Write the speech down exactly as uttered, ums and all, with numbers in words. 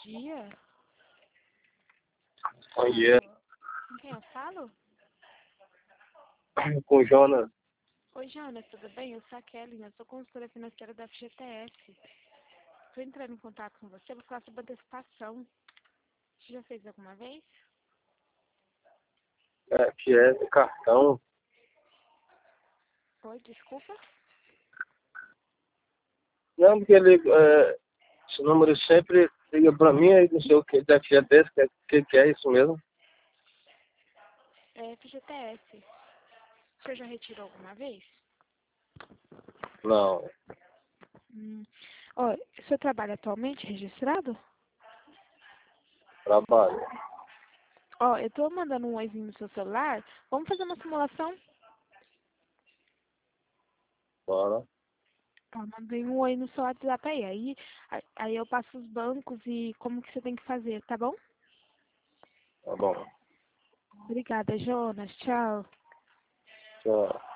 dia. Bom dia. Com quem eu falo? Com o Jonas. Oi, Jonas, tudo bem? Eu sou a Kelly, eu sou consultora financeira da F G T S. Estou entrando em contato com você para falar sobre antecipação. Você já fez alguma vez? É, que é do cartão. Oi, desculpa. Não, porque ele, é, esse número sempre liga pra mim, aí não sei o que, da F G T S, que, é- que, que é isso mesmo? É F G T S. Você já retirou alguma vez? Não, Hum. Ó, o seu trabalho atualmente registrado? trabalho. Ó, eu tô mandando um oizinho no seu celular. Vamos fazer uma simulação? Bora. Ó, mandei um oi no seu WhatsApp aí. Aí, aí eu passo os bancos e como que você tem que fazer, tá bom? Tá bom. Obrigada, Jonas. Tchau. Tchau.